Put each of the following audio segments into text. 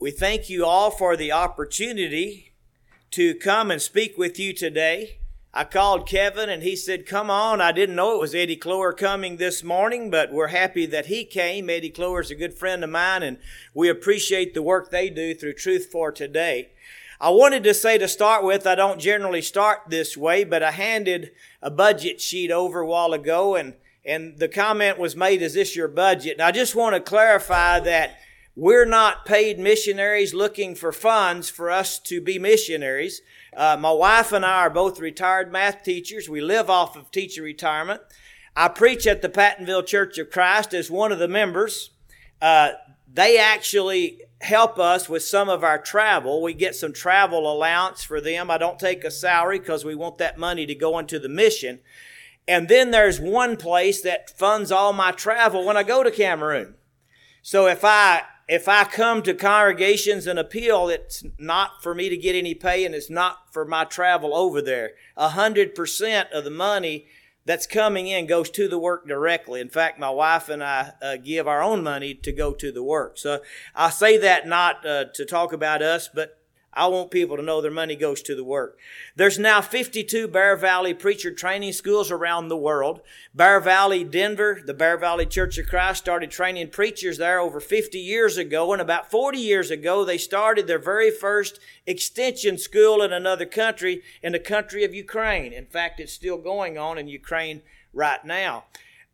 We thank you all for the opportunity to come and speak with you today. I called Kevin and he said, come on. I didn't know it was Eddie Cloer coming this morning, but we're happy that he came. Eddie Cloer is a good friend of mine, and we appreciate the work they do through Truth for Today. I wanted to say to start with, I don't generally start this way, but I handed a budget sheet over a while ago, and the comment was made, is this your budget? And I just want to clarify that we're not paid missionaries looking for funds for us to be missionaries. My wife and I are both retired math teachers. We live off of teacher retirement. I preach at the Pattonville Church of Christ as one of the members. They actually help us with some of our travel. We get some travel allowance for them. I don't take a salary because we want that money to go into the mission. And then there's one place that funds all my travel when I go to Cameroon. So if I come to congregations and appeal, it's not for me to get any pay, and it's not for my travel over there. 100% of the money that's coming in goes to the work directly. In fact, my wife and I give our own money to go to the work. So I say that not to talk about us, but I want people to know their money goes to the work. There's now 52 Bear Valley preacher training schools around the world. Bear Valley, Denver, the Bear Valley Church of Christ started training preachers there over 50 years ago. And about 40 years ago, they started their very first extension school in another country, in the country of Ukraine. In fact, it's still going on in Ukraine right now.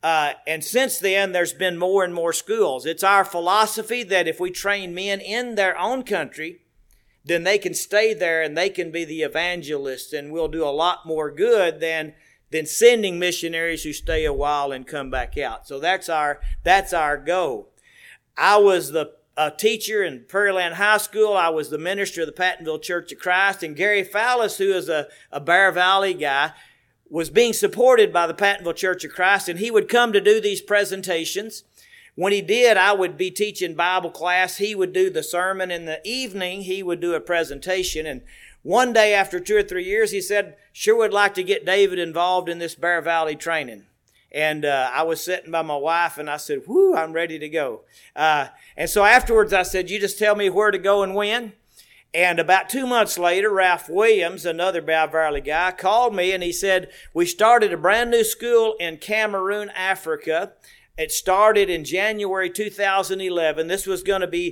And since then, there's been more and more schools. It's our philosophy that if we train men in their own country, then they can stay there and they can be the evangelists, and we'll do a lot more good than sending missionaries who stay a while and come back out. So that's our goal. I was the teacher in Prairieland High School. I was the minister of the Pattonville Church of Christ, and Gary Fallis, who is a Bear Valley guy, was being supported by the Pattonville Church of Christ, and he would come to do these presentations. When he did, I would be teaching Bible class. He would do the sermon. In the evening, he would do a presentation. And one day after 2 or 3 years, he said, sure would like to get David involved in this Bear Valley training. And I was sitting by my wife, and I said, whoo, I'm ready to go. And so afterwards, I said, you just tell me where to go and when. And about 2 months later, Ralph Williams, another Bear Valley guy, called me, and he said, we started a brand new school in Cameroon, Africa. It started in January 2011. This was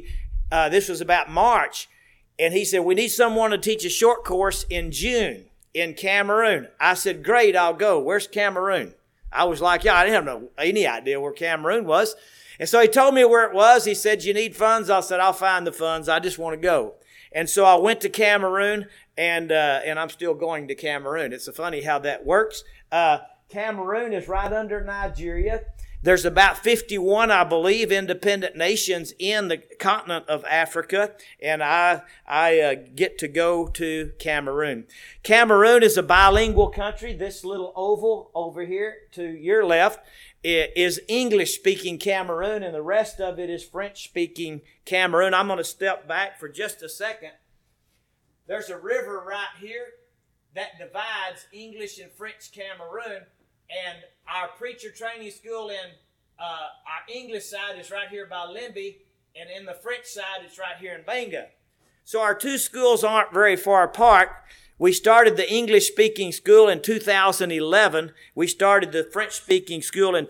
about March. And he said, we need someone to teach a short course in June in Cameroon. I said, great, I'll go. Where's Cameroon? I was like, yeah, I didn't have any idea where Cameroon was. And so he told me where it was. He said, you need funds? I said, I'll find the funds. I just want to go. And so I went to Cameroon, and I'm still going to Cameroon. It's funny how that works. Cameroon is right under Nigeria. There's about 51, I believe, independent nations in the continent of Africa, and I get to go to Cameroon. Cameroon is a bilingual country. This little oval over here to your left is English-speaking Cameroon, and the rest of it is French-speaking Cameroon. I'm going to step back for just a second. There's a river right here that divides English and French Cameroon. And our preacher training school in our English side is right here by Limby, and in the French side it's right here in Banga. So our two schools aren't very far apart. We started the English-speaking school in 2011. We started the French-speaking school in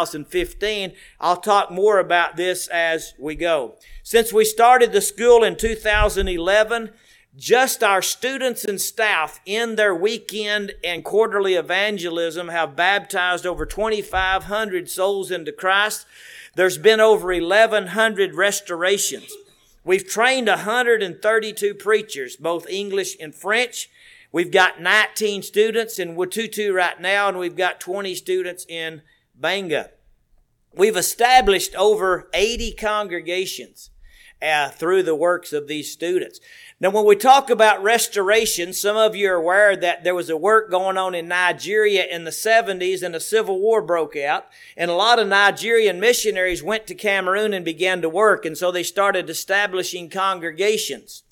2015. I'll talk more about this as we go. Since we started the school in 2011, just our students and staff in their weekend and quarterly evangelism have baptized over 2,500 souls into Christ. There's been over 1,100 restorations. We've trained 132 preachers, both English and French. We've got 19 students in Watutu right now, and we've got 20 students in Banga. We've established over 80 congregations through the works of these students. Now, when we talk about restoration, some of you are aware that there was a work going on in Nigeria in the 70s, and a civil war broke out. And a lot of Nigerian missionaries went to Cameroon and began to work. And so they started establishing congregations.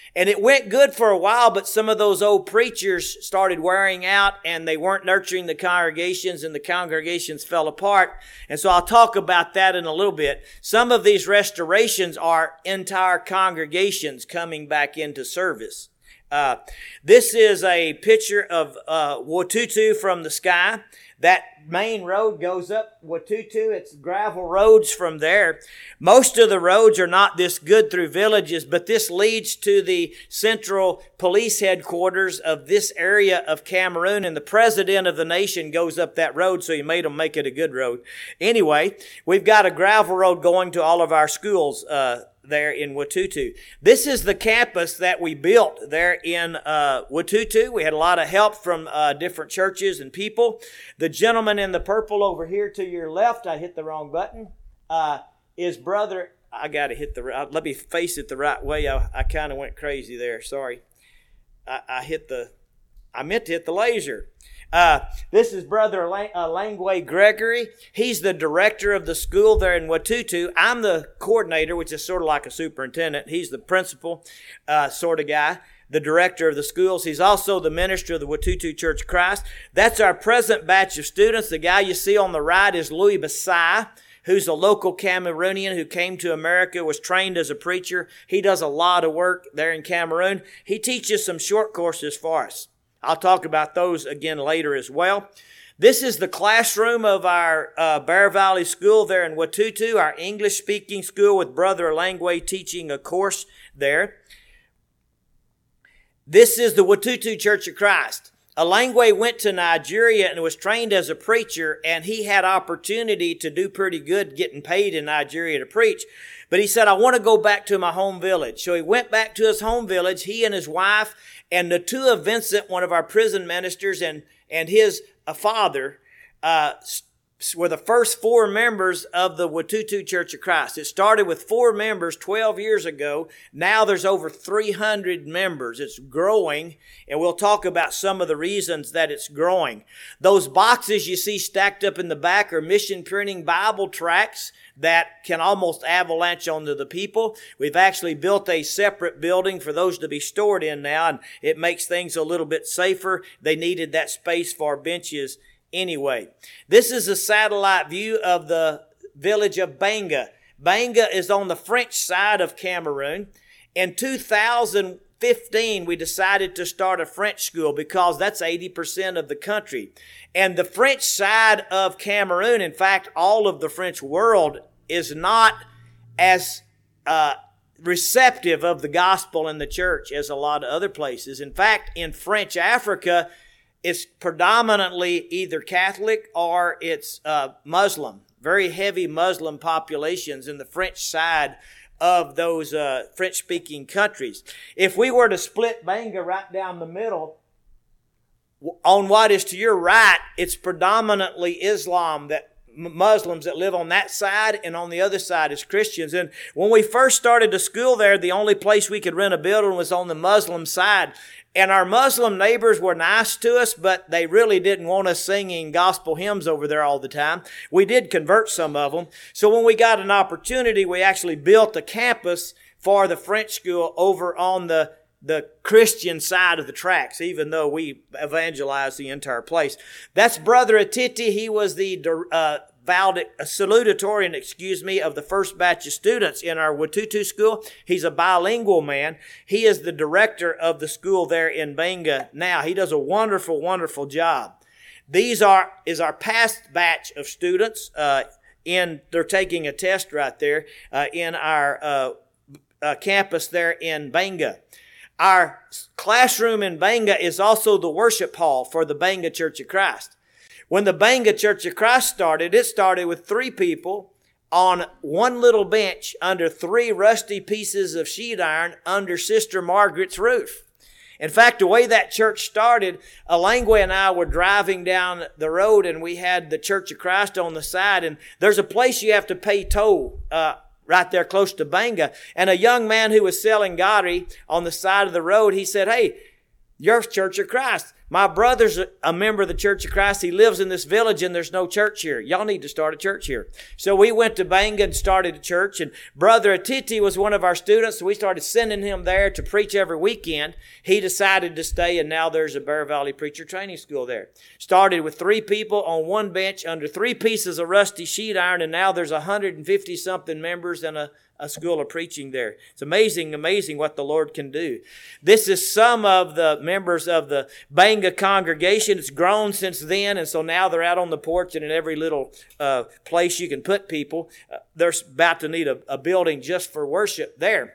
And it went good for a while, but some of those old preachers started wearing out and they weren't nurturing the congregations and the congregations fell apart. And so I'll talk about that in a little bit. Some of these restorations are entire congregations coming back into service. This is a picture of Watutu from the sky. That main road goes up Watutu. It's gravel roads from there. Most of the roads are not this good through villages, but this leads to the central police headquarters of this area of Cameroon, and the president of the nation goes up that road, so he made them make it a good road. Anyway, we've got a gravel road going to all of our schools there in Watutu. This is the campus that we built there in Watutu. We had a lot of help from different churches and people. The gentleman in the purple over here to your left, I hit the wrong button, is brother, I got to hit the right, let me face it the right way. I kind of went crazy there. Sorry. I meant to hit the laser. This is Brother Langway Gregory. He's the director of the school there in Watutu. I'm the coordinator, which is sort of like a superintendent. He's the principal sort of guy, the director of the schools. He's also the minister of the Watutu Church of Christ. That's our present batch of students. The guy you see on the right is Louis Basai, who's a local Cameroonian who came to America, was trained as a preacher. He does a lot of work there in Cameroon. He teaches some short courses for us. I'll talk about those again later as well. This is the classroom of our Bear Valley School there in Watutu, our English-speaking school with Brother Langway teaching a course there. This is the Watutu Church of Christ. Langway went to Nigeria and was trained as a preacher, and he had opportunity to do pretty good getting paid in Nigeria to preach. But he said, I want to go back to my home village. So he went back to his home village, he and his wife, and the two of Vincent, one of our prison ministers, and his father, were the first 4 members of the Watutu Church of Christ. It started with 4 members 12 years ago. Now there's over 300 members. It's growing, and we'll talk about some of the reasons that it's growing. Those boxes you see stacked up in the back are mission printing Bible tracts that can almost avalanche onto the people. We've actually built a separate building for those to be stored in now, and it makes things a little bit safer. They needed that space for benches anyway. This is a satellite view of the village of Banga. Banga is on the French side of Cameroon. In 2015, we decided to start a French school because that's 80% of the country. And the French side of Cameroon, in fact, all of the French world, is not as receptive of the gospel in the church as a lot of other places. In fact, in French Africa, it's predominantly either Catholic or it's Muslim. Very heavy Muslim populations in the French side of those French-speaking countries. If we were to split Banga right down the middle, on what is to your right, it's predominantly Islam, that Muslims that live on that side, and on the other side is Christians. And when we first started the school there, the only place we could rent a building was on the Muslim side. And our Muslim neighbors were nice to us, but they really didn't want us singing gospel hymns over there all the time. We did convert some of them. So when we got an opportunity, we actually built a campus for the French school over on the Christian side of the tracks, even though we evangelized the entire place. That's Brother Atiti. He was the salutatorian, of the first batch of students in our Watutu school. He's a bilingual man. He is the director of the school there in Banga now. He does a wonderful, wonderful job. Is our past batch of students. They're taking a test right there in our campus there in Banga. Our classroom in Banga is also the worship hall for the Banga Church of Christ. When the Banga Church of Christ started, it started with 3 people on one little bench under 3 rusty pieces of sheet iron under Sister Margaret's roof. In fact, the way that church started, Langway and I were driving down the road, and we had the Church of Christ on the side, and there's a place you have to pay toll right there close to Banga. And a young man who was selling gari on the side of the road, he said, "Hey, your Church of Christ, My brother's a member of the Church of Christ. He lives in this village and there's no church here. Y'all need to start a church here. So we went to Banga and started a church, and Brother Atiti was one of our students, so we started sending him there to preach every weekend. He decided to stay, and now there's a Bear Valley Preacher Training School there. Started with 3 people on one bench under 3 pieces of rusty sheet iron, and now there's 150-something members and a school of preaching there. It's amazing what the Lord can do. This is some of the members of the Banga congregation. It's grown since then, and so now they're out on the porch and in every little place you can put people. They're about to need a building just for worship there.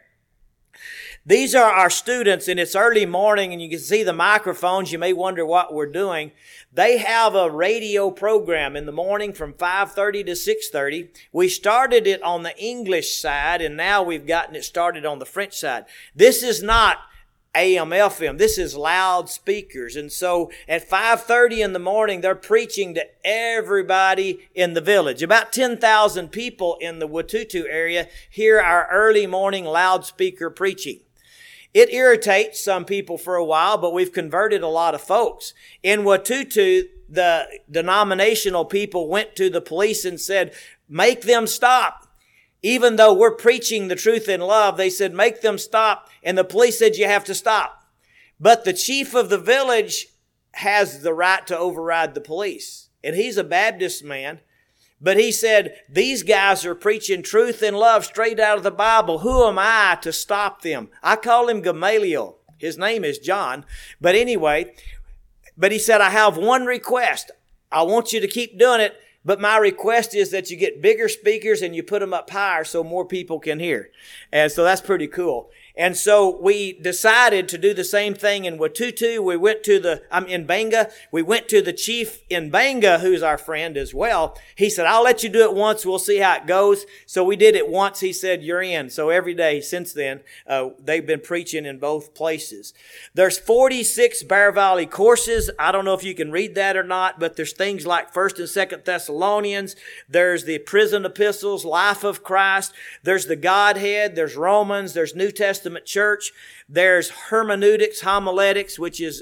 These are our students, and it's early morning, and you can see the microphones. You may wonder what we're doing. They have a radio program in the morning from 5:30 to 6:30. We started it on the English side, and now we've gotten it started on the French side. This is not AM, FM. This is loudspeakers. And so at 5:30 in the morning, they're preaching to everybody in the village. About 10,000 people in the Watutu area hear our early morning loudspeaker preaching. It irritates some people for a while, but we've converted a lot of folks. In Watutu, the denominational people went to the police and said, make them stop. Even though we're preaching the truth in love, they said, make them stop. And the police said, you have to stop. But the chief of the village has the right to override the police. And he's a Baptist man. But he said, these guys are preaching truth and love straight out of the Bible. Who am I to stop them? I call him Gamaliel. His name is John. But anyway, he said, I have one request. I want you to keep doing it. But my request is that you get bigger speakers and you put them up higher so more people can hear. And so that's pretty cool. And so we decided to do the same thing in Watutu. We went to in Banga. We went to the chief in Banga, who's our friend as well. He said, I'll let you do it once. We'll see how it goes. So we did it once. He said, you're in. So every day since then, they've been preaching in both places. There's 46 Bear Valley courses. I don't know if you can read that or not, but there's things like 1st and 2nd Thessalonians. There's the prison epistles, life of Christ. There's the Godhead. There's Romans. There's New Testament church. There's hermeneutics, homiletics, which is,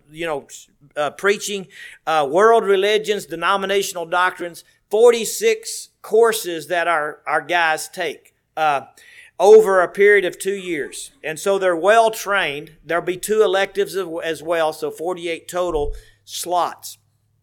preaching, world religions, denominational doctrines, 46 courses that our guys take, over a period of 2 years. And so they're well trained. There'll be 2 electives as well, so 48 total slots.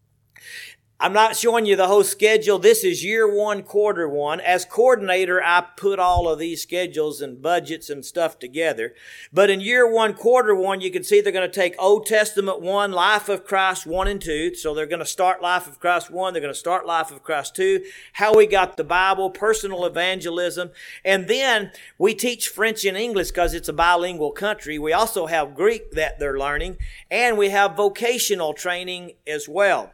I'm not showing you the whole schedule. This is year 1, quarter 1. As coordinator, I put all of these schedules and budgets and stuff together. But in year 1, quarter 1, you can see they're going to take Old Testament 1, Life of Christ 1 and 2. So they're going to start Life of Christ 1. They're going to start Life of Christ 2. How we got the Bible, personal evangelism. And then we teach French and English because it's a bilingual country. We also have Greek that they're learning. And we have vocational training as well.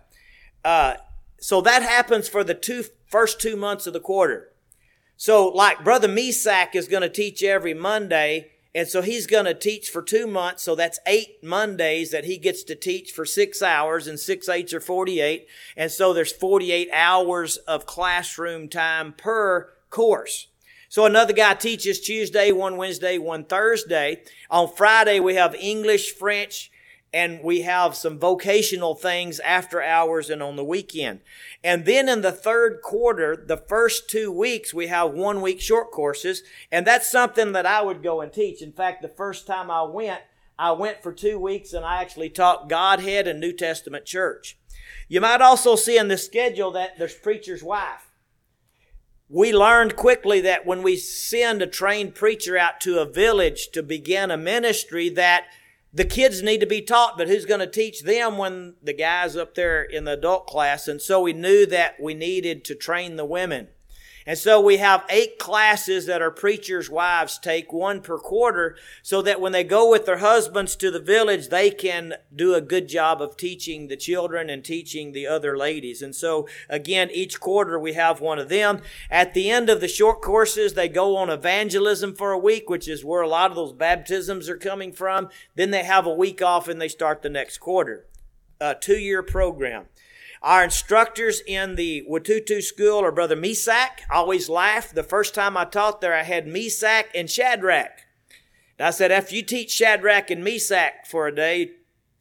So that happens for the first 2 months of the quarter. So like Brother Misak is going to teach every Monday, and so he's going to teach for 2 months. So that's 8 Mondays that he gets to teach for 6 hours, and 6 8s are 48. And so there's 48 hours of classroom time per course. So another guy teaches Tuesday, one Wednesday, one Thursday. On Friday, we have English, French, and we have some vocational things after hours and on the weekend. And then in the third quarter, the first 2 weeks, we have 1 week short courses. And that's something that I would go and teach. In fact, the first time I went for 2 weeks and I actually taught Godhead and New Testament church. You might also see in the schedule that there's preacher's wife. We learned quickly that when we send a trained preacher out to a village to begin a ministry, that the kids need to be taught, but who's going to teach them when the guy's up there in the adult class? And so we knew that we needed to train the women. And so we have 8 classes that our preachers' wives take, 1 per quarter, so that when they go with their husbands to the village, they can do a good job of teaching the children and teaching the other ladies. And so, again, each quarter we have one of them. At the end of the short courses, they go on evangelism for a week, which is where a lot of those baptisms are coming from. Then they have a week off and they start the next quarter. A 2-year program. Our instructors in the Watutu school are Brother Misak. I always laugh. The first time I taught there, I had Misak and Shadrach. And I said, after you teach Shadrach and Misak for a day,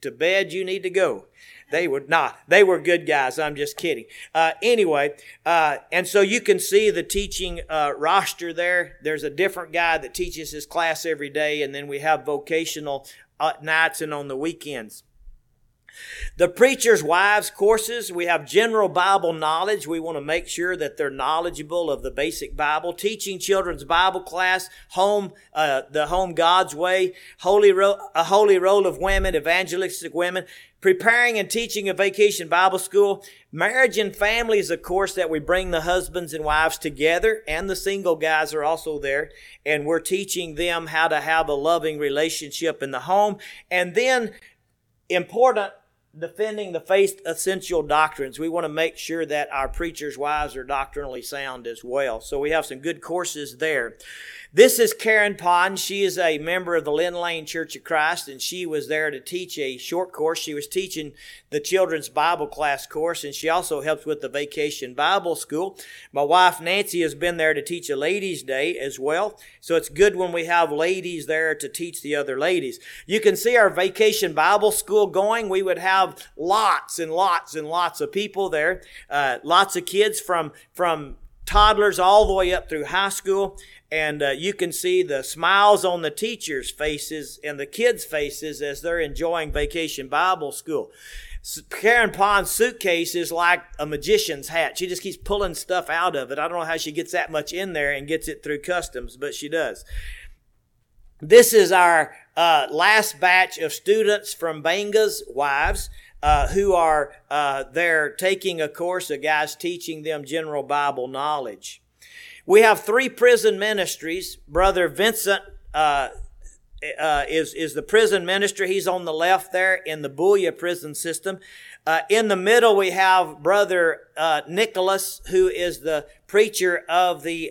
to bed, you need to go. They would not. They were good guys. I'm just kidding. Anyway, and so you can see the teaching roster there. There's a different guy that teaches his class every day, and then we have vocational nights and on the weekends. The preacher's wives courses, we have general Bible knowledge. We want to make sure that they're knowledgeable of the basic Bible. Teaching children's Bible class, the home God's way, a holy role of women, evangelistic women, preparing and teaching a vacation Bible school. Marriage and family is a course that we bring the husbands and wives together, and the single guys are also there. And we're teaching them how to have a loving relationship in the home. And then, important, defending the faith essential doctrines. We want to make sure that our preachers' wives are doctrinally sound as well. So we have some good courses there. This is Karen Pond. She is a member of the Lynn Lane Church of Christ, and she was there to teach a short course. She was teaching the children's Bible class course, and she also helps with the Vacation Bible School. My wife Nancy has been there to teach a ladies' day as well. So it's good when we have ladies there to teach the other ladies. You can see our Vacation Bible School going. We would have lots and lots and lots of people there. Lots of kids from toddlers all the way up through high school. And you can see the smiles on the teachers' faces and the kids' faces as they're enjoying Vacation Bible School. Karen Pond's suitcase is like a magician's hat. She just keeps pulling stuff out of it. I don't know how she gets that much in there and gets it through customs, but she does. This is our last batch of students from Banga's wives who are there taking a course of guys teaching them general Bible knowledge. We have 3 prison ministries. Brother Vincent is the prison minister. He's on the left there in the Booyah prison system. In the middle, we have Brother Nicholas, who is the preacher of the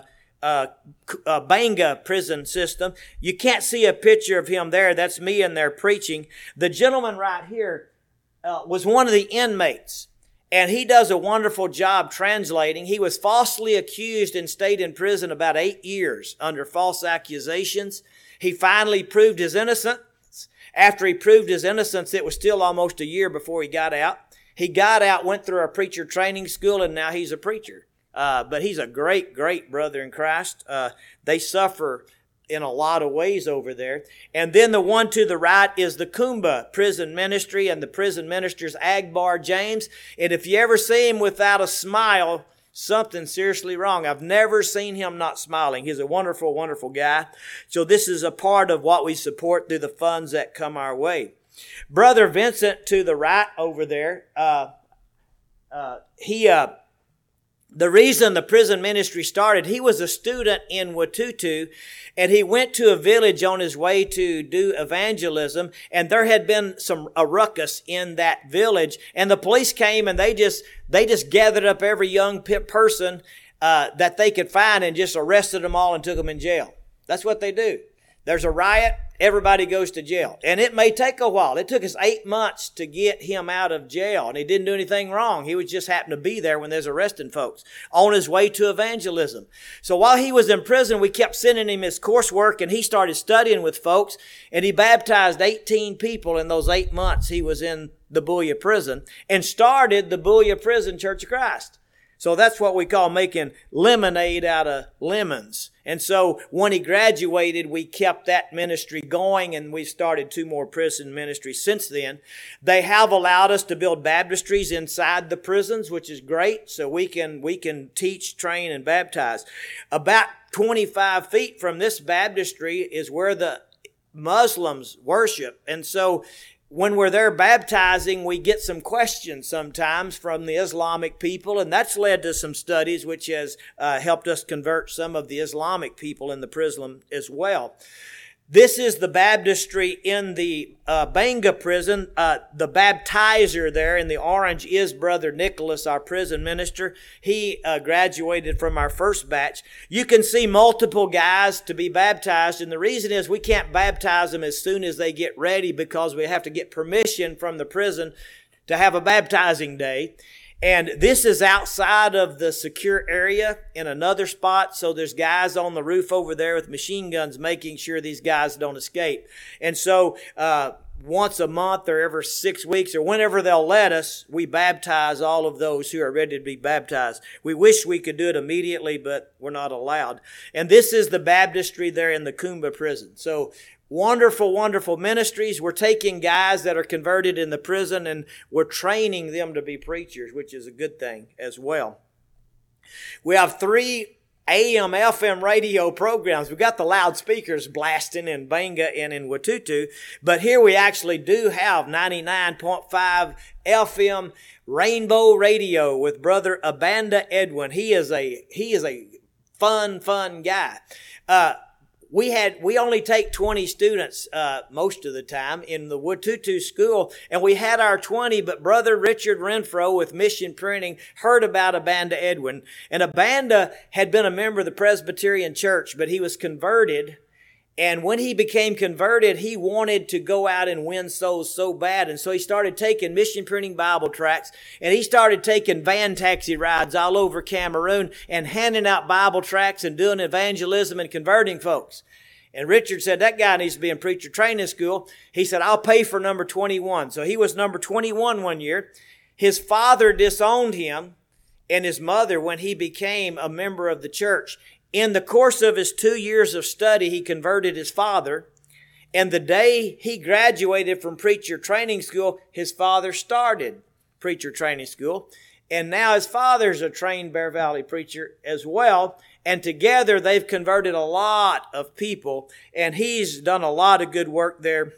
Banga prison system. You can't see a picture of him there. That's me in there preaching. The gentleman right here was one of the inmates. And he does a wonderful job translating. He was falsely accused and stayed in prison about 8 years under false accusations. He finally proved his innocence. After he proved his innocence, it was still almost a year before he got out. He got out, went through our preacher training school, and now he's a preacher. But he's a great, great brother in Christ. They suffer in a lot of ways over there. And then the one to the right is the Kumba prison ministry, and the prison minister's Agbar James. And if you ever see him without a smile, something's seriously wrong. I've never seen him not smiling. He's a wonderful, wonderful guy. So this is a part of what we support through the funds that come our way. Brother Vincent to the right over there, the reason the prison ministry started, he was a student in Watutu, and he went to a village on his way to do evangelism, and there had been a ruckus in that village, and the police came and they just gathered up every young person that they could find and just arrested them all and took them in jail. That's what they do. There's a riot, everybody goes to jail. And it may take a while. It took us 8 months to get him out of jail. And he didn't do anything wrong. He was just happened to be there when there's arresting folks on his way to evangelism. So while he was in prison, we kept sending him his coursework, and he started studying with folks. And he baptized 18 people in those 8 months he was in the Booyah prison, and started the Booyah Prison Church of Christ. So that's what we call making lemonade out of lemons. And so when he graduated, we kept that ministry going, and we started 2 more prison ministries since then. They have allowed us to build baptistries inside the prisons, which is great. So we can teach, train, and baptize. About 25 feet from this baptistry is where the Muslims worship. And so when we're there baptizing, we get some questions sometimes from the Islamic people, and that's led to some studies which has helped us convert some of the Islamic people in the prison as well. This is the baptistry in the Banga prison. The baptizer there in the orange is Brother Nicholas, our prison minister. He graduated from our first batch. You can see multiple guys to be baptized, and the reason is we can't baptize them as soon as they get ready because we have to get permission from the prison to have a baptizing day. And this is outside of the secure area in another spot. So there's guys on the roof over there with machine guns making sure these guys don't escape. And so once a month or every 6 weeks or whenever they'll let us, we baptize all of those who are ready to be baptized. We wish we could do it immediately, but we're not allowed. And this is the baptistry there in the Coomba prison. So wonderful, wonderful ministries. We're taking guys that are converted in the prison and we're training them to be preachers, which is a good thing as well. We have 3 AM, FM radio programs. We've got the loudspeakers blasting in Banga and in Watutu, but here we actually do have 99.5 FM Rainbow Radio with Brother Abanda Edwin. He is a fun guy. We only take 20 students most of the time in the Watutu school, and we had our 20, but Brother Richard Renfro with Mission Printing heard about Abanda Edwin. And Abanda had been a member of the Presbyterian Church, but he was converted. And when he became converted, he wanted to go out and win souls so bad. And so he started taking Mission Printing Bible tracts, and he started taking van taxi rides all over Cameroon and handing out Bible tracts and doing evangelism and converting folks. And Richard said, that guy needs to be in preacher training school. He said, I'll pay for number 21. So he was number 21 one year. His father disowned him and his mother when he became a member of the church. In the course of his 2 years of study, he converted his father. And the day he graduated from preacher training school, his father started preacher training school. And now his father's a trained Bear Valley preacher as well. And together they've converted a lot of people. And he's done a lot of good work there.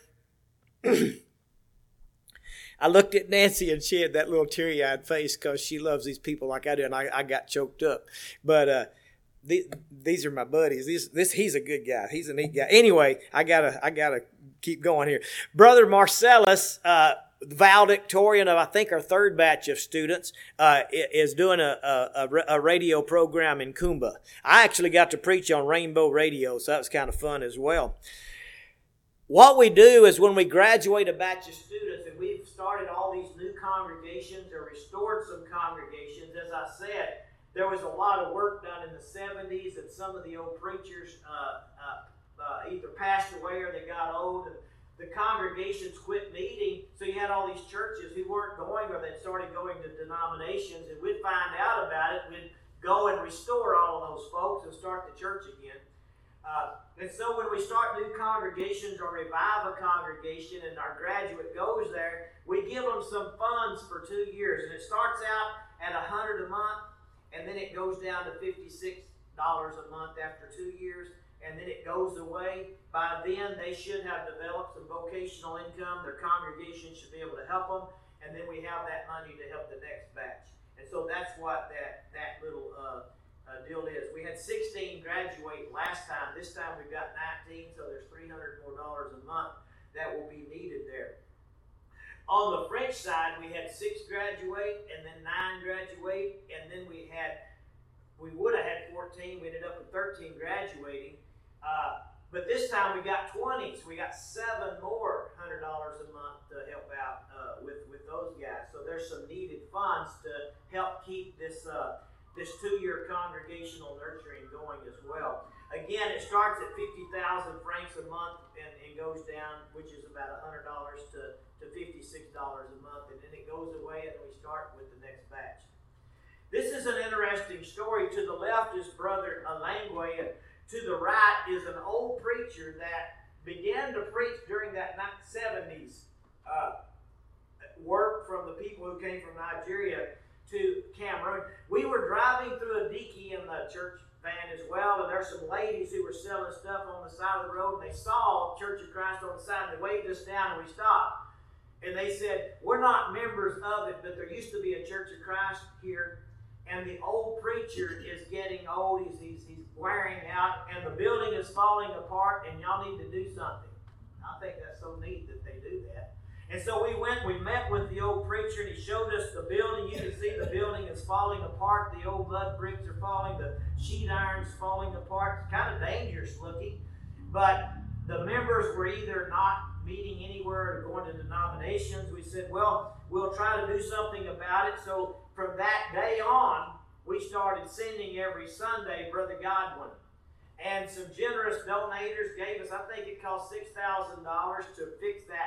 I looked at Nancy and she had that little teary-eyed face because she loves these people like I do. And I got choked up. But these are my buddies. He's a good guy. He's a neat guy. Anyway, I gotta keep going here. Brother Marcellus, valedictorian of I think our 3rd batch of students, is doing a radio program in Coomba. I actually got to preach on Rainbow Radio, so that was kind of fun as well. What we do is when we graduate a batch of students, and we've started all these new congregations or restored some congregations, as I said, there was a lot of work done in the 70s, and some of the old preachers either passed away or they got old, and the congregations quit meeting, so you had all these churches who weren't going, or they'd started going to denominations, and we'd find out about it. We'd go and restore all of those folks and start the church again. And so when we start new congregations or revive a congregation and our graduate goes there, we give them some funds for 2 years, and it starts out at $100 a month, and then it goes down to $56 a month after 2 years, and then it goes away. By then, they should have developed some vocational income. Their congregation should be able to help them, and then we have that money to help the next batch. And so that's what that little deal is. We had 16 graduate last time. This time we've got 19, so there's $300 more a month that will be needed there. On the French side, we had 6 graduate, and then 9 graduate, and then we would have had 14. We ended up with 13 graduating. But this time we got 20, so we got 7 more $100 a month to help out with those guys. So there's some needed funds to help keep this 2-year congregational nurturing going as well. Again, it starts at 50,000 francs a month and goes down, which is about $100 to $56 a month, and then it goes away and we start with the next batch. This is an interesting story. To the left is Brother Alangwe, and to the right is an old preacher that began to preach during that 70s work from the people who came from Nigeria to Cameroon. We were driving through a dicky in the church van as well, and there's some ladies who were selling stuff on the side of the road, and they saw Church of Christ on the side, and they waved us down, and we stopped. And they said, we're not members of it, but there used to be a Church of Christ here, and the old preacher is getting old, he's wearing out, and the building is falling apart, and y'all need to do something. I think that's so neat that they do that. And so we met with the old preacher, and he showed us the building. You can see the building is falling apart. The old mud bricks are falling. The sheet iron's falling apart. It's kind of dangerous looking. But the members were either not meeting anywhere or going to denominations. We said, well, we'll try to do something about it. So from that day on, we started sending every Sunday Brother Godwin. And some generous donators gave us, I think it cost $6,000 to fix that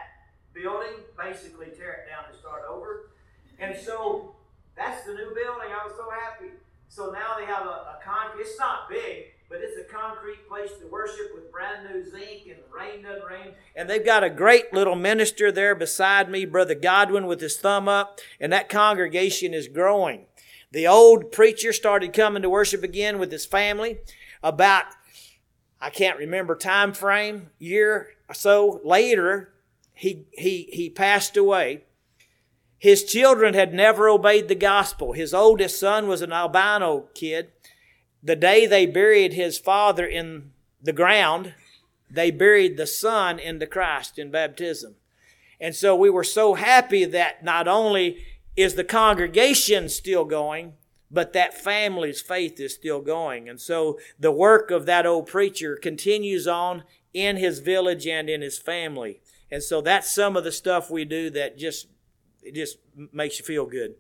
building, basically tear it down and start over. And so that's the new building. I was so happy. So now they have a concrete, it's not big, but it's a concrete place to worship with brand new zinc, and the rain doesn't rain. And they've got a great little minister there beside me, Brother Godwin, with his thumb up, and that congregation is growing. The old preacher started coming to worship again with his family. About, I can't remember time frame, year or so later, he passed away. His children had never obeyed the gospel. His oldest son was an albino kid. The day they buried his father in the ground, they buried the son into Christ in baptism. And so we were so happy that not only is the congregation still going, but that family's faith is still going. And so the work of that old preacher continues on in his village and in his family. And so that's some of the stuff we do that just makes you feel good.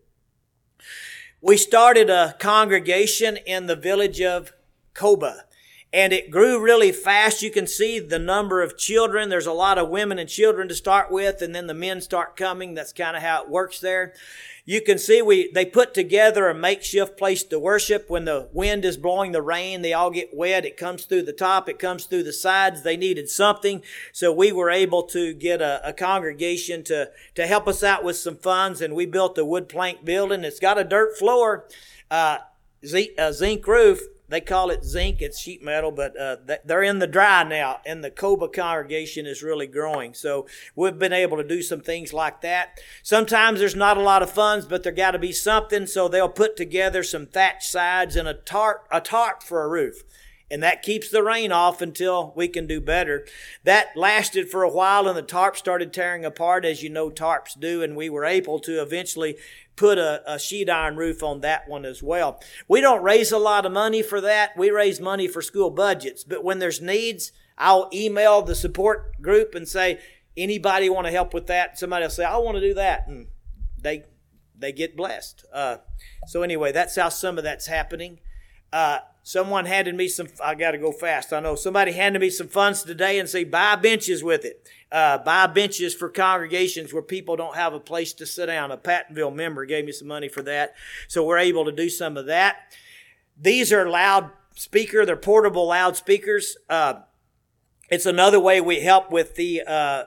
We started a congregation in the village of Coba, and it grew really fast. You can see the number of children. There's a lot of women and children to start with, and then the men start coming. That's kind of how it works there. You can see they put together a makeshift place to worship. When the wind is blowing the rain, they all get wet. It comes through the top. It comes through the sides. They needed something. So we were able to get a congregation to help us out with some funds. And we built a wood plank building. It's got a dirt floor, zinc roof. They call it zinc. It's sheet metal, but they're in the dry now, and the Coba congregation is really growing. So we've been able to do some things like that. Sometimes there's not a lot of funds, but there got to be something, so they'll put together some thatch sides and a tarp for a roof. And that keeps the rain off until we can do better. That lasted for a while, and the tarp started tearing apart, as you know tarps do, and we were able to eventually put a sheet iron roof on that one as well. We don't raise a lot of money for that. We raise money for school budgets. But when there's needs, I'll email the support group and say, anybody want to help with that? Somebody will say, I want to do that. And they get blessed. So anyway, that's how some of that's happening. Someone handed me I got to go fast. I know somebody handed me some funds today and say, buy benches with it. Buy benches for congregations where people don't have a place to sit down. A Pattonville member gave me some money for that. So we're able to do some of that. These are they're portable loudspeakers. It's another way we help with the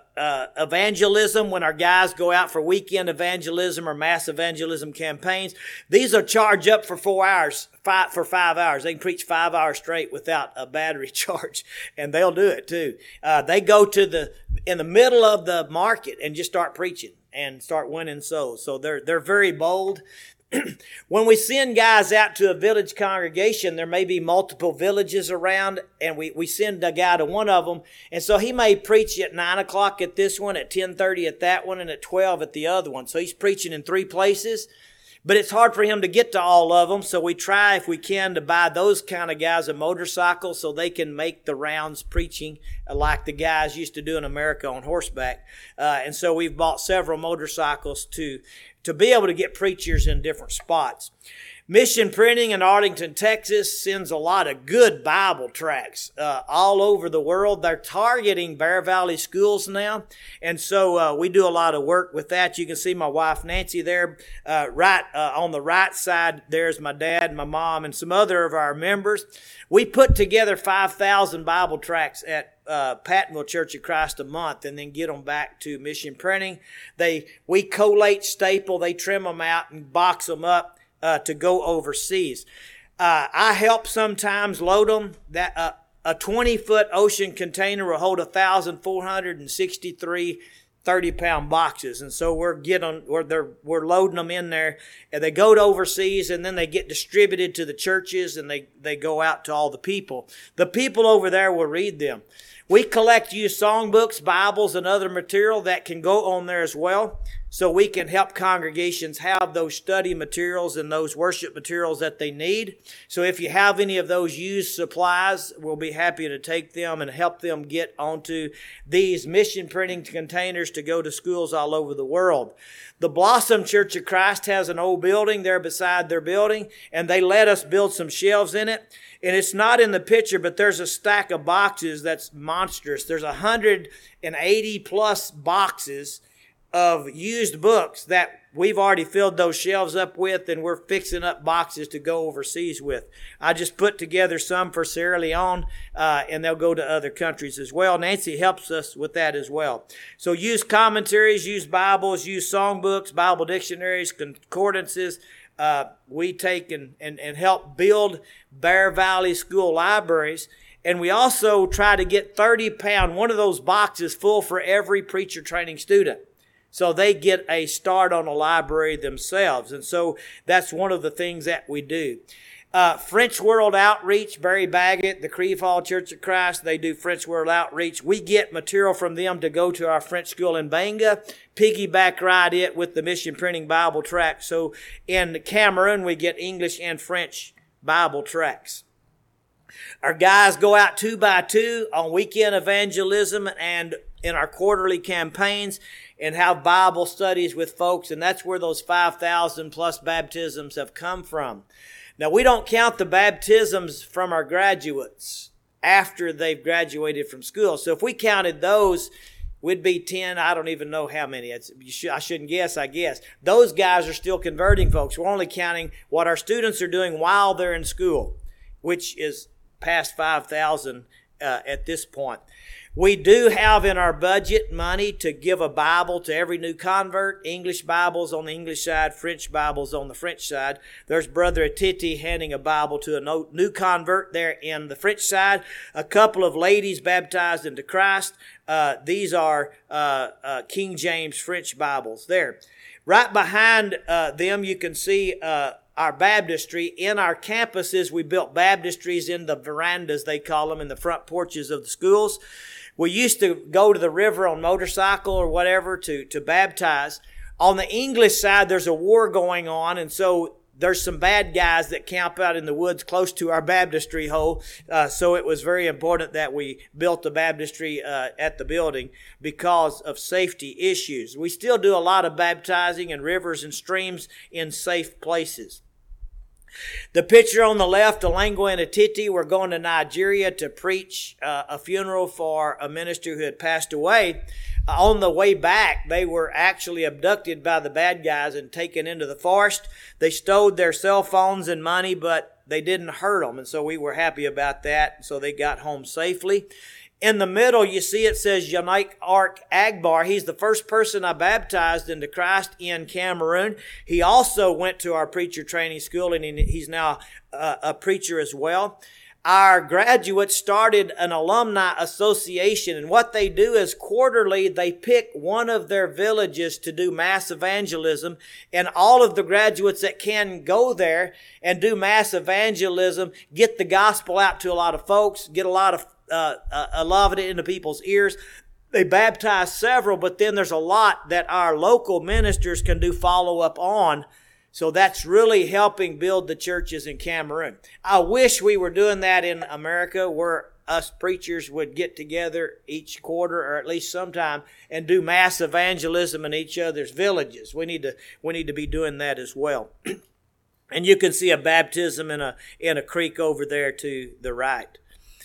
evangelism when our guys go out for weekend evangelism or mass evangelism campaigns. These are charged up for 4 hours, for 5 hours. They can preach 5 hours straight without a battery charge, and they'll do it too. They go in the middle of the market and just start preaching and start winning souls. So they're very bold. When we send guys out to a village congregation, there may be multiple villages around, and we send a guy to one of them. And so he may preach at 9 o'clock at this one, at 10:30 at that one, and at 12 at the other one. So he's preaching in 3 places. But it's hard for him to get to all of them, so we try, if we can, to buy those kind of guys a motorcycle so they can make the rounds preaching like the guys used to do in America on horseback. And so we've bought several motorcycles to be able to get preachers in different spots. Mission Printing in Arlington, Texas sends a lot of good Bible tracts all over the world. They're targeting Bear Valley schools now, and so we do a lot of work with that. You can see my wife Nancy there. Right on the right side, there's my dad, my mom, and some other of our members. We put together 5,000 Bible tracts at Pattonville Church of Christ a month, and then get them back to Mission Printing. We collate, staple, they trim them out and box them up to go overseas. I help sometimes load them. That a 20-foot ocean container will hold 1,463 30-pound boxes, and so we're loading them in there, and they go to overseas, and then they get distributed to the churches, and they go out to all the people. The people over there will read them. We collect used songbooks, Bibles, and other material that can go on there as well, so we can help congregations have those study materials and those worship materials that they need. So if you have any of those used supplies, we'll be happy to take them and help them get onto these mission printing containers to go to schools all over the world. The Blossom Church of Christ has an old building there beside their building, and they let us build some shelves in it. And it's not in the picture, but there's a stack of boxes that's monstrous. There's 180 plus boxes of used books that we've already filled those shelves up with, and we're fixing up boxes to go overseas with. I just put together some for Sierra Leone, and they'll go to other countries as well. Nancy helps us with that as well. So use commentaries, use Bibles, use songbooks, Bible dictionaries, concordances. We take and help build Bear Valley School libraries. And we also try to get 30-pound, one of those boxes full for every preacher training student. So they get a start on a library themselves. And so that's one of the things that we do. French World Outreach, Barry Baggett, the Creve Hall Church of Christ, they do French World Outreach. We get material from them to go to our French school in Banga, piggyback ride it with the Mission Printing Bible tract. So in Cameroon, we get English and French Bible tracts. Our guys go out 2 by 2 on weekend evangelism and in our quarterly campaigns and have Bible studies with folks, and that's where those 5,000 plus baptisms have come from. Now, we don't count the baptisms from our graduates after they've graduated from school. So if we counted those, we'd be 10, I don't even know how many. I shouldn't guess, I guess. Those guys are still converting folks. We're only counting what our students are doing while they're in school, which is past 5,000 at this point. We do have in our budget money to give a Bible to every new convert, English Bibles on the English side, French Bibles on the French side. There's Brother Atiti handing a Bible to a new convert there in the French side. A couple of ladies baptized into Christ. These are King James French Bibles there. Right behind them, you can see our baptistry. In our campuses, we built baptistries in the verandas, they call them, in the front porches of the schools. We used to go to the river on motorcycle or whatever to baptize. On the English side, there's a war going on, and so there's some bad guys that camp out in the woods close to our baptistry hole. So it was very important that we built the baptistry at the building because of safety issues. We still do a lot of baptizing in rivers and streams in safe places. The picture on the left, Alangwa and Atiti, were going to Nigeria to preach a funeral for a minister who had passed away. On the way back, they were actually abducted by the bad guys and taken into the forest. They stole their cell phones and money, but they didn't hurt them, and so we were happy about that. So they got home safely. In the middle, you see it says Yannick Ark Agbar. He's the first person I baptized into Christ in Cameroon. He also went to our preacher training school, and he's now a preacher as well. Our graduates started an alumni association, and what they do is quarterly they pick one of their villages to do mass evangelism, and all of the graduates that can go there and do mass evangelism get the gospel out to a lot of folks, get a lot of it into people's ears. They baptize several, but then there's a lot that our local ministers can do follow-up on. So that's really helping build the churches in Cameroon. I wish we were doing that in America, where us preachers would get together each quarter or at least sometime and do mass evangelism in each other's villages. We need to be doing that as well. And you can see a baptism in a creek over there to the right.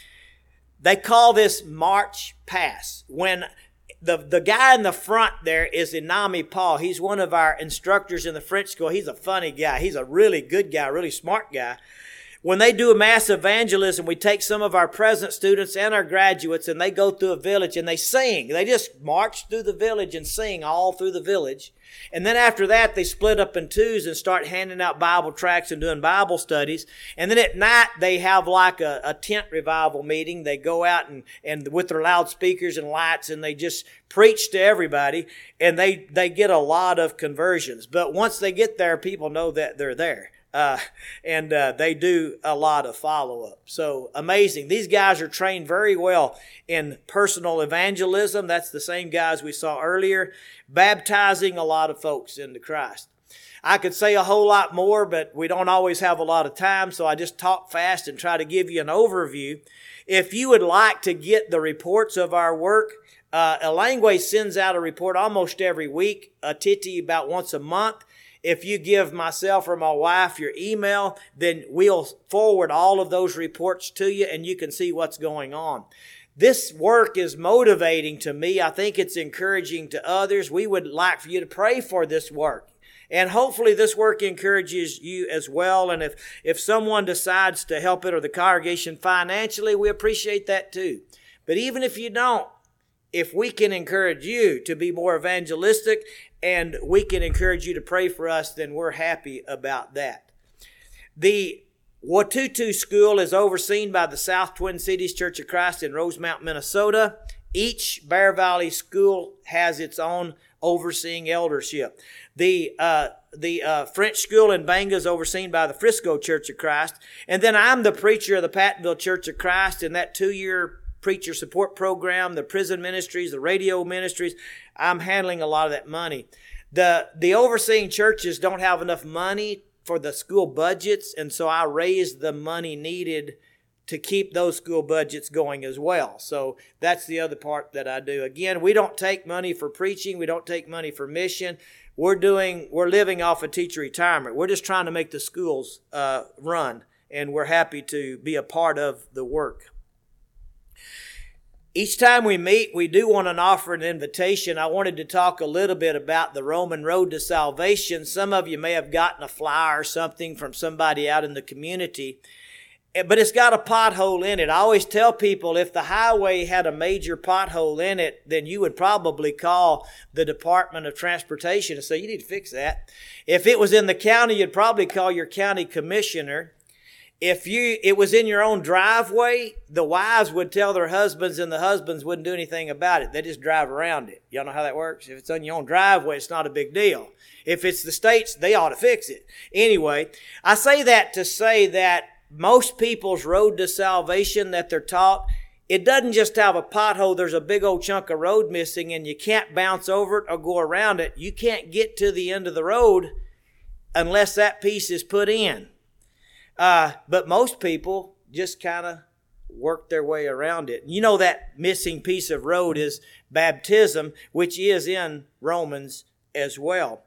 They call this March Pass. When the guy in the front there is Inami Paul. He's one of our instructors in the French school. He's a funny guy. He's a really good guy, really smart guy. When they do a mass evangelism, we take some of our present students and our graduates, and they go through a village and they sing. They just march through the village and sing all through the village. And then after that, they split up in twos and start handing out Bible tracts and doing Bible studies. And then at night, they have like a tent revival meeting. They go out and with their loudspeakers and lights, and they just preach to everybody. And they get a lot of conversions. But once they get there, people know that they're there. And they do a lot of follow-up. So amazing. These guys are trained very well in personal evangelism. That's the same guys we saw earlier, baptizing a lot of folks into Christ. I could say a whole lot more, but we don't always have a lot of time, so I just talk fast and try to give you an overview. If you would like to get the reports of our work, Alangwa sends out a report almost every week, Titi about once a month. If you give myself or my wife your email, then we'll forward all of those reports to you and you can see what's going on. This work is motivating to me. I think it's encouraging to others. We would like for you to pray for this work. And hopefully this work encourages you as well. And if someone decides to help it or the congregation financially, we appreciate that too. But even if you don't, if we can encourage you to be more evangelistic and we can encourage you to pray for us, then we're happy about that. The Watutu School is overseen by the South Twin Cities Church of Christ in Rosemount, Minnesota. Each Bear Valley school has its own overseeing eldership. The French school in Banga is overseen by the Frisco Church of Christ. And then I'm the preacher of the Pattonville Church of Christ in that 2-year preacher support program, the prison ministries, the radio ministries. I'm handling a lot of that money. The overseeing churches don't have enough money for the school budgets, and so I raised the money needed to keep those school budgets going as well. So that's the other part that I do. Again, we don't take money for preaching. We don't take money for mission. We're living off of teacher retirement. We're just trying to make the schools run, and we're happy to be a part of the work. Each time we meet, we do want to offer an invitation. I wanted to talk a little bit about the Roman Road to Salvation. Some of you may have gotten a flyer or something from somebody out in the community, but it's got a pothole in it. I always tell people if the highway had a major pothole in it, then you would probably call the Department of Transportation and say, you need to fix that. If it was in the county, you'd probably call your county commissioner. If it was in your own driveway, the wives would tell their husbands and the husbands wouldn't do anything about it. They just drive around it. Y'all know how that works? If it's on your own driveway, it's not a big deal. If it's the states, they ought to fix it. Anyway, I say that to say that most people's road to salvation that they're taught, it doesn't just have a pothole. There's a big old chunk of road missing and you can't bounce over it or go around it. You can't get to the end of the road unless that piece is put in. But most people just kind of work their way around it. You know that missing piece of road is baptism, which is in Romans as well.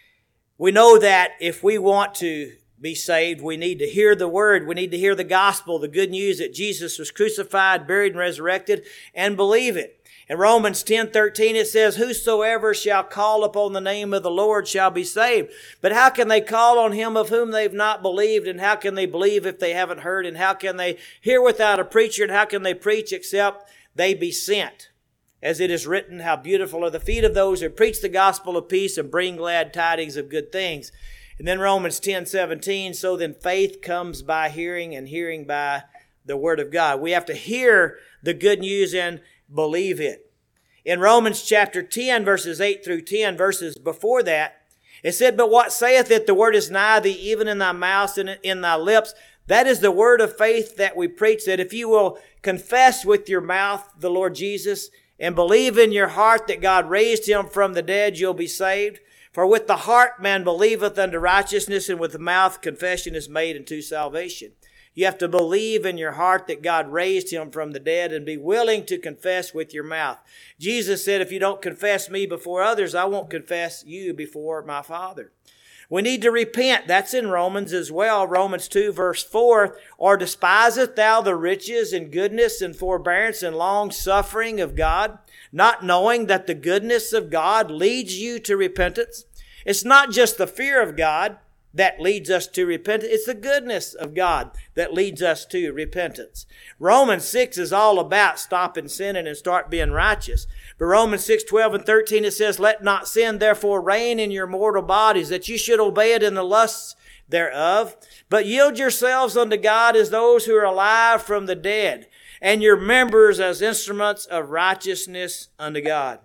We know that if we want to be saved, we need to hear the word. We need to hear the gospel, the good news that Jesus was crucified, buried, and resurrected, and believe it. In Romans 10:13 it says, whosoever shall call upon the name of the Lord shall be saved. But how can they call on him of whom they've not believed? And how can they believe if they haven't heard? And how can they hear without a preacher? And how can they preach except they be sent? As it is written, how beautiful are the feet of those who preach the gospel of peace and bring glad tidings of good things. And then Romans 10:17, so then faith comes by hearing and hearing by the word of God. We have to hear the good news and believe it. In Romans chapter 10, verses 8 through 10, verses before that, it said, but what saith it? The word is nigh thee, even in thy mouth and in thy lips. That is the word of faith that we preach, that if you will confess with your mouth the Lord Jesus and believe in your heart that God raised him from the dead, you'll be saved. For with the heart man believeth unto righteousness, and with the mouth confession is made unto salvation. You have to believe in your heart that God raised him from the dead and be willing to confess with your mouth. Jesus said, if you don't confess me before others, I won't confess you before my Father. We need to repent. That's in Romans as well. Romans 2 verse 4, or despiseth thou the riches and goodness and forbearance and long suffering of God, not knowing that the goodness of God leads you to repentance? It's not just the fear of God that leads us to repentance. It's the goodness of God that leads us to repentance. Romans 6 is all about stopping sinning and start being righteous. But Romans 6:12 and 13 it says, let not sin therefore reign in your mortal bodies, that you should obey it in the lusts thereof. But yield yourselves unto God as those who are alive from the dead, and your members as instruments of righteousness unto God.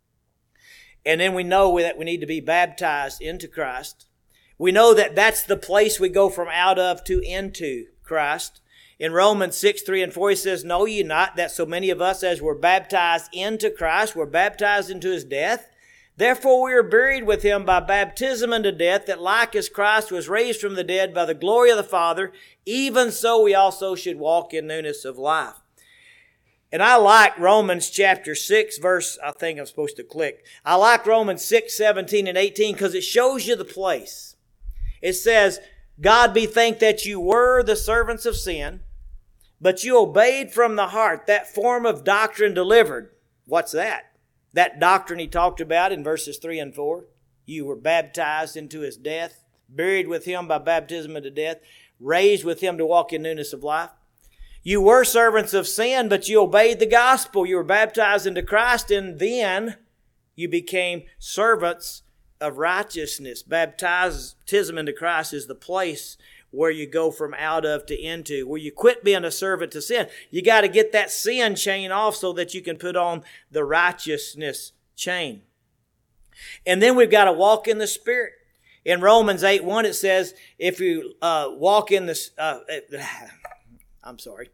And then we know that we need to be baptized into Christ. We know that that's the place we go from out of to into Christ. In Romans 6:3 and 4, he says, know ye not that so many of us as were baptized into Christ were baptized into his death? Therefore we are buried with him by baptism unto death, that like as Christ was raised from the dead by the glory of the Father, even so we also should walk in newness of life. And I like Romans chapter 6 verse, I think I'm supposed to click. I like Romans 6:17 and 18 because it shows you the place. It says, God be thanked that you were the servants of sin, but you obeyed from the heart that form of doctrine delivered. What's that? That doctrine he talked about in verses 3 and 4. You were baptized into his death, buried with him by baptism into death, raised with him to walk in newness of life. You were servants of sin, but you obeyed the gospel. You were baptized into Christ, and then you became servants of righteousness. Baptism into Christ is the place where you go from out of to into, where you quit being a servant to sin. You got to get that sin chain off so that you can put on the righteousness chain. And then we've got to walk in the Spirit. In Romans 8:1 it says, if you walk in the... I'm sorry.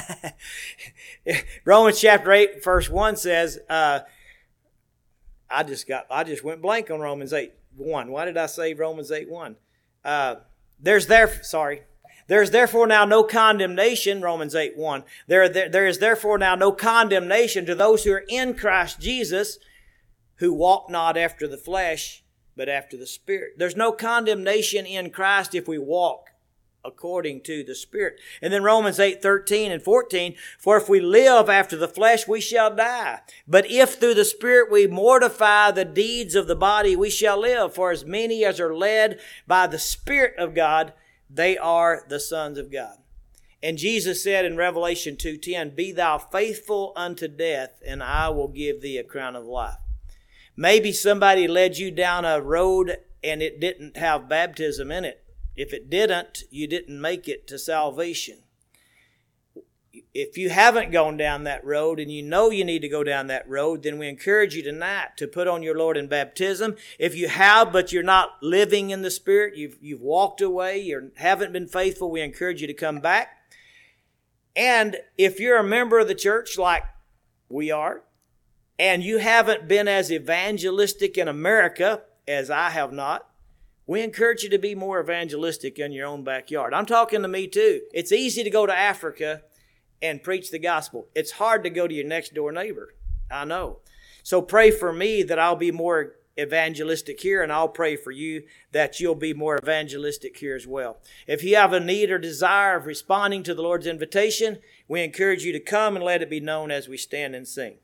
Romans chapter 8 verse 1 says, I just went blank on Romans 8:1. Why did I say Romans 8:1? There's therefore now no condemnation, Romans 8:1. There is therefore now no condemnation to those who are in Christ Jesus, who walk not after the flesh, but after the Spirit. There's no condemnation in Christ if we walk according to the Spirit. And then Romans 8:13 and 14, for if we live after the flesh, we shall die. But if through the Spirit we mortify the deeds of the body, we shall live. For as many as are led by the Spirit of God, they are the sons of God. And Jesus said in Revelation 2:10, be thou faithful unto death, and I will give thee a crown of life. Maybe somebody led you down a road and it didn't have baptism in it. If it didn't, you didn't make it to salvation. If you haven't gone down that road and you know you need to go down that road, then we encourage you tonight to put on your Lord in baptism. If you have, but you're not living in the Spirit, you've walked away, you haven't been faithful, we encourage you to come back. And if you're a member of the church like we are, and you haven't been as evangelistic in America as I have not, we encourage you to be more evangelistic in your own backyard. I'm talking to me too. It's easy to go to Africa and preach the gospel. It's hard to go to your next door neighbor. I know. So pray for me that I'll be more evangelistic here, and I'll pray for you that you'll be more evangelistic here as well. If you have a need or desire of responding to the Lord's invitation, we encourage you to come and let it be known as we stand and sing.